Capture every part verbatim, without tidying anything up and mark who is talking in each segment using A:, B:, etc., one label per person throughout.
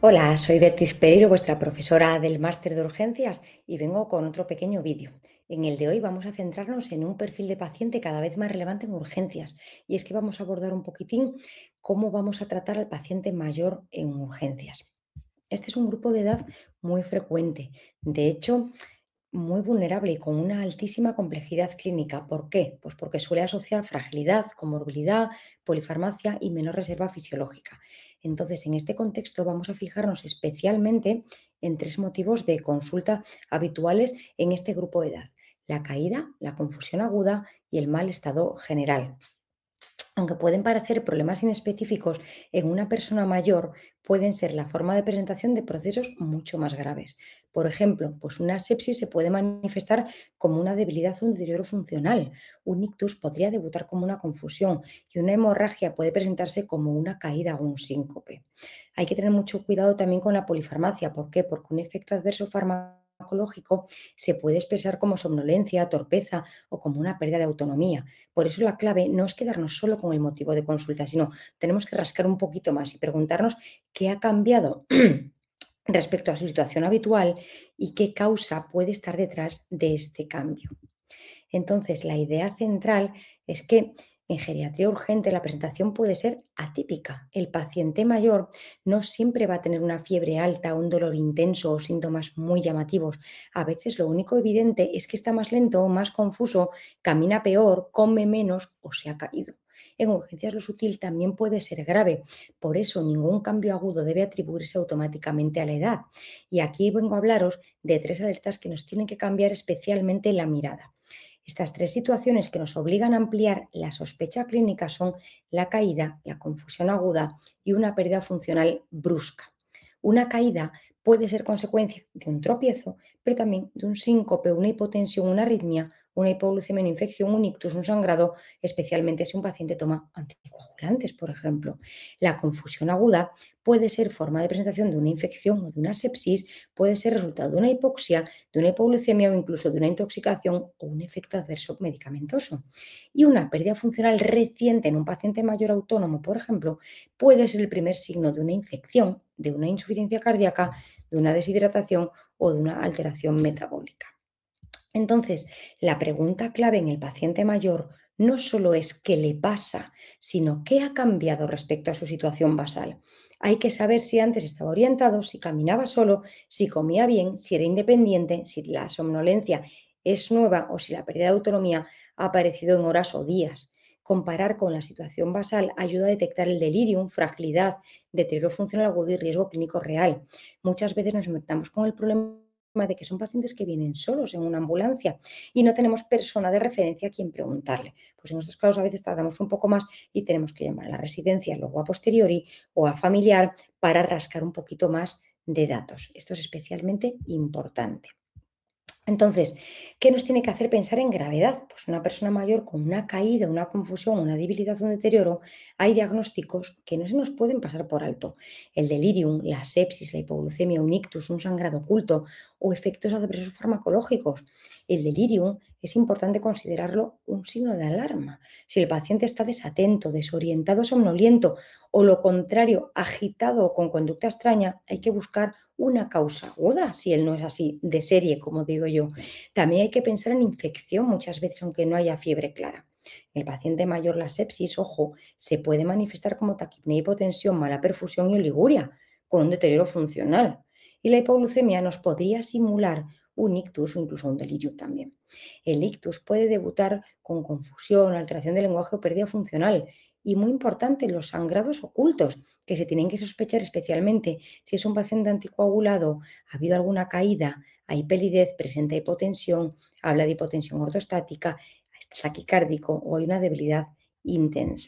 A: Hola, soy Beatriz Pereiro, vuestra profesora del máster de urgencias y vengo con otro pequeño vídeo. En el de hoy vamos a centrarnos en un perfil de paciente cada vez más relevante en urgencias y es que vamos a abordar un poquitín cómo vamos a tratar al paciente mayor en urgencias. Este es un grupo de edad muy frecuente, de hecho muy vulnerable y con una altísima complejidad clínica. ¿Por qué? Pues porque suele asociar fragilidad, comorbilidad, polifarmacia y menor reserva fisiológica. Entonces, en este contexto vamos a fijarnos especialmente en tres motivos de consulta habituales en este grupo de edad: la caída, la confusión aguda y el mal estado general. Aunque pueden parecer problemas inespecíficos en una persona mayor, pueden ser la forma de presentación de procesos mucho más graves. Por ejemplo, pues una sepsis se puede manifestar como una debilidad o un deterioro funcional. Un ictus podría debutar como una confusión y una hemorragia puede presentarse como una caída o un síncope. Hay que tener mucho cuidado también con la polifarmacia. ¿Por qué? Porque un efecto adverso farmacológico se puede expresar como somnolencia, torpeza o como una pérdida de autonomía. Por eso la clave no es quedarnos solo con el motivo de consulta, sino tenemos que rascar un poquito más y preguntarnos qué ha cambiado respecto a su situación habitual y qué causa puede estar detrás de este cambio. Entonces, la idea central es que en geriatría urgente la presentación puede ser atípica. El paciente mayor no siempre va a tener una fiebre alta, un dolor intenso o síntomas muy llamativos. A veces lo único evidente es que está más lento, más confuso, camina peor, come menos o se ha caído. En urgencias lo sutil también puede ser grave, por eso ningún cambio agudo debe atribuirse automáticamente a la edad. Y aquí vengo a hablaros de tres alertas que nos tienen que cambiar especialmente la mirada. Estas tres situaciones que nos obligan a ampliar la sospecha clínica son la caída, la confusión aguda y una pérdida funcional brusca. Una caída puede ser consecuencia de un tropiezo, pero también de un síncope, una hipotensión, una arritmia, una hipoglucemia, una infección, un ictus, un sangrado, especialmente si un paciente toma anticoagulantes, por ejemplo. La confusión aguda puede ser forma de presentación de una infección o de una sepsis, puede ser resultado de una hipoxia, de una hipoglucemia o incluso de una intoxicación o un efecto adverso medicamentoso. Y una pérdida funcional reciente en un paciente mayor autónomo, por ejemplo, puede ser el primer signo de una infección, de una insuficiencia cardíaca, de una deshidratación o de una alteración metabólica. Entonces, la pregunta clave en el paciente mayor no solo es qué le pasa, sino qué ha cambiado respecto a su situación basal. Hay que saber si antes estaba orientado, si caminaba solo, si comía bien, si era independiente, si la somnolencia es nueva o si la pérdida de autonomía ha aparecido en horas o días. Comparar con la situación basal ayuda a detectar el delirium, fragilidad, deterioro funcional agudo y riesgo clínico real. Muchas veces nos enfrentamos con el problema de que son pacientes que vienen solos en una ambulancia y no tenemos persona de referencia a quien preguntarle. Pues en estos casos a veces tardamos un poco más y tenemos que llamar a la residencia, luego a posteriori o a familiar para rascar un poquito más de datos. Esto es especialmente importante. Entonces, ¿qué nos tiene que hacer pensar en gravedad? Pues una persona mayor con una caída, una confusión, una debilidad, un deterioro, hay diagnósticos que no se nos pueden pasar por alto. El delirium, la sepsis, la hipoglucemia, un ictus, un sangrado oculto o efectos adversos farmacológicos. El delirium es importante considerarlo un signo de alarma. Si el paciente está desatento, desorientado, somnoliento o lo contrario, agitado o con conducta extraña, hay que buscar una causa aguda, si él no es así, de serie, como digo yo. También hay que pensar en infección muchas veces, aunque no haya fiebre clara. El paciente mayor, la sepsis, ojo, se puede manifestar como taquipnea, hipotensión, mala perfusión y oliguria, con un deterioro funcional. Y la hipoglucemia nos podría simular un ictus o incluso un delirio también. El ictus puede debutar con confusión, alteración del lenguaje o pérdida funcional. Y muy importante, los sangrados ocultos, que se tienen que sospechar especialmente si es un paciente anticoagulado, ha habido alguna caída, hay pelidez, presenta hipotensión, habla de hipotensión ortostática, está taquicárdico o hay una debilidad intensa.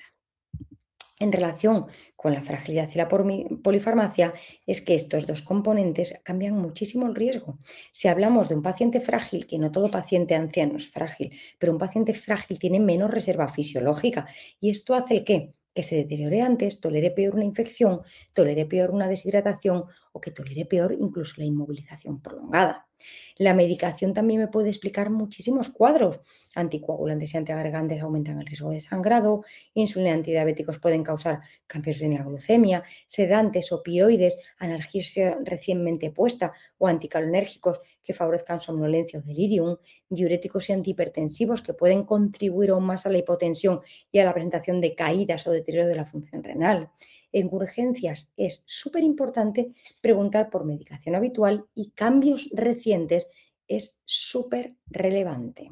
A: En relación con la fragilidad y la polifarmacia, es que estos dos componentes cambian muchísimo el riesgo. Si hablamos de un paciente frágil, que no todo paciente anciano es frágil, pero un paciente frágil tiene menos reserva fisiológica y esto hace el qué? Que se deteriore antes, tolere peor una infección, tolere peor una deshidratación o que tolere peor incluso la inmovilización prolongada. La medicación también me puede explicar muchísimos cuadros. Anticoagulantes y antiagregantes aumentan el riesgo de sangrado, insulina y antidiabéticos pueden causar cambios en la glucemia, sedantes, opioides, analgesia recientemente puesta o anticolinérgicos que favorezcan somnolencia o delirium, diuréticos y antihipertensivos que pueden contribuir aún más a la hipotensión y a la presentación de caídas o deterioro de la función renal. En urgencias es súper importante preguntar por medicación habitual y cambios recientes es súper relevante.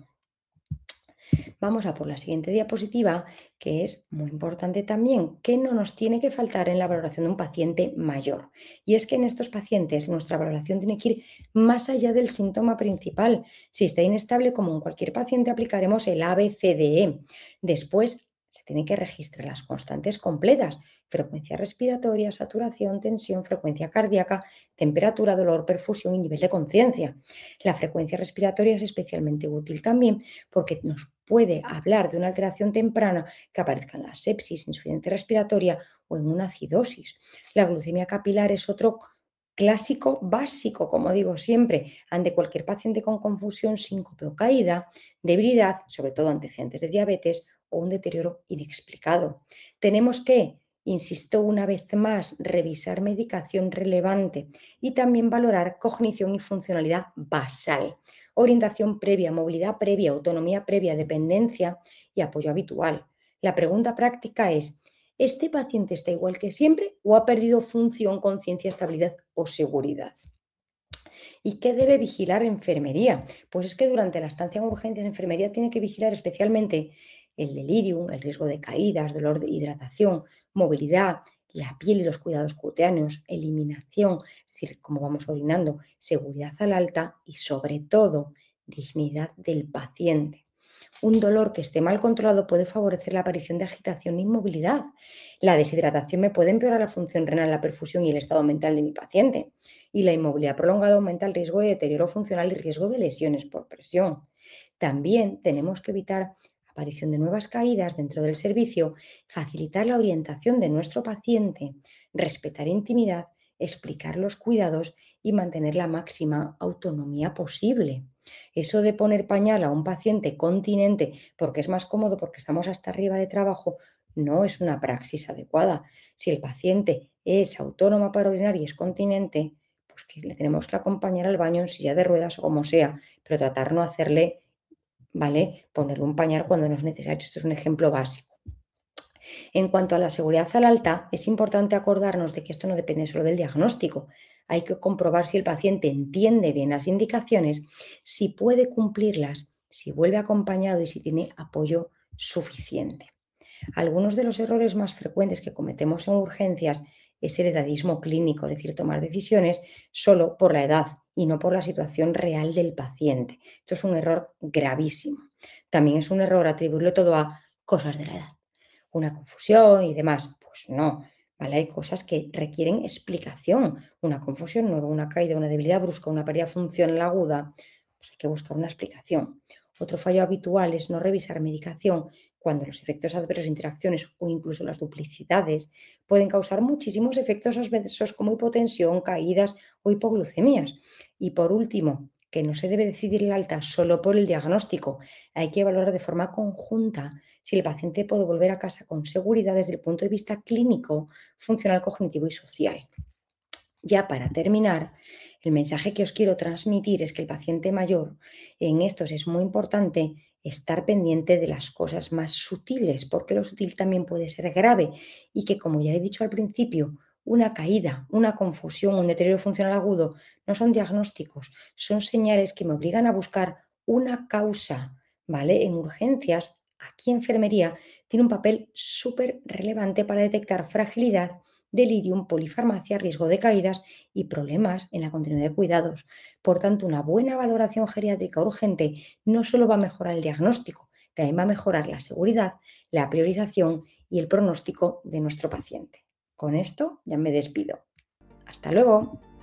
A: Vamos a por la siguiente diapositiva, que es muy importante también, que no nos tiene que faltar en la valoración de un paciente mayor. Y es que en estos pacientes nuestra valoración tiene que ir más allá del síntoma principal. Si está inestable, como en cualquier paciente, aplicaremos el A B C D E. Después se tienen que registrar las constantes completas: frecuencia respiratoria, saturación, tensión, frecuencia cardíaca, temperatura, dolor, perfusión y nivel de conciencia. La frecuencia respiratoria es especialmente útil también porque nos puede hablar de una alteración temprana que aparezca en la sepsis, insuficiencia respiratoria o en una acidosis. La glucemia capilar es otro clásico básico, como digo siempre, ante cualquier paciente con confusión, síncope o caída, debilidad, sobre todo antecedentes de diabetes o un deterioro inexplicado. Tenemos que, insisto una vez más, revisar medicación relevante y también valorar cognición y funcionalidad basal, orientación previa, movilidad previa, autonomía previa, dependencia y apoyo habitual. La pregunta práctica es: ¿este paciente está igual que siempre o ha perdido función, conciencia, estabilidad o seguridad? ¿Y qué debe vigilar enfermería? Pues es que durante la estancia en urgencias, enfermería tiene que vigilar especialmente el delirium, el riesgo de caídas, dolor de hidratación, movilidad, la piel y los cuidados cutáneos, eliminación, es decir, cómo vamos orinando, seguridad al alta y, sobre todo, dignidad del paciente. Un dolor que esté mal controlado puede favorecer la aparición de agitación e inmovilidad. La deshidratación me puede empeorar la función renal, la perfusión y el estado mental de mi paciente. Y la inmovilidad prolongada aumenta el riesgo de deterioro funcional y riesgo de lesiones por presión. También tenemos que evitar aparición de nuevas caídas dentro del servicio, facilitar la orientación de nuestro paciente, respetar intimidad, explicar los cuidados y mantener la máxima autonomía posible. Eso de poner pañal a un paciente continente porque es más cómodo, porque estamos hasta arriba de trabajo, no es una praxis adecuada. Si el paciente es autónomo para orinar y es continente, pues que le tenemos que acompañar al baño en silla de ruedas o como sea, pero tratar no hacerle, ¿vale?, ponerle un pañal cuando no es necesario. Esto es un ejemplo básico. En cuanto a la seguridad al alta, es importante acordarnos de que esto no depende solo del diagnóstico. Hay que comprobar si el paciente entiende bien las indicaciones, si puede cumplirlas, si vuelve acompañado y si tiene apoyo suficiente. Algunos de los errores más frecuentes que cometemos en urgencias es el edadismo clínico, es decir, tomar decisiones solo por la edad y no por la situación real del paciente. Esto es un error gravísimo. También es un error atribuirlo todo a cosas de la edad, una confusión y demás. Pues no, ¿vale? Hay cosas que requieren explicación. Una confusión nueva, una caída, una debilidad brusca, una pérdida de función aguda, pues hay que buscar una explicación. Otro fallo habitual es no revisar medicación cuando los efectos adversos, interacciones o incluso las duplicidades pueden causar muchísimos efectos adversos como hipotensión, caídas o hipoglucemias. Y por último, que no se debe decidir el alta solo por el diagnóstico. Hay que valorar de forma conjunta si el paciente puede volver a casa con seguridad desde el punto de vista clínico, funcional, cognitivo y social. Ya para terminar, el mensaje que os quiero transmitir es que el paciente mayor, en estos es muy importante estar pendiente de las cosas más sutiles, porque lo sutil también puede ser grave y que, como ya he dicho al principio, una caída, una confusión, un deterioro funcional agudo no son diagnósticos, son señales que me obligan a buscar una causa, ¿vale? En urgencias, aquí enfermería tiene un papel súper relevante para detectar fragilidad, delirium, polifarmacia, riesgo de caídas y problemas en la continuidad de cuidados. Por tanto, una buena valoración geriátrica urgente no solo va a mejorar el diagnóstico, también va a mejorar la seguridad, la priorización y el pronóstico de nuestro paciente. Con esto ya me despido. Hasta luego.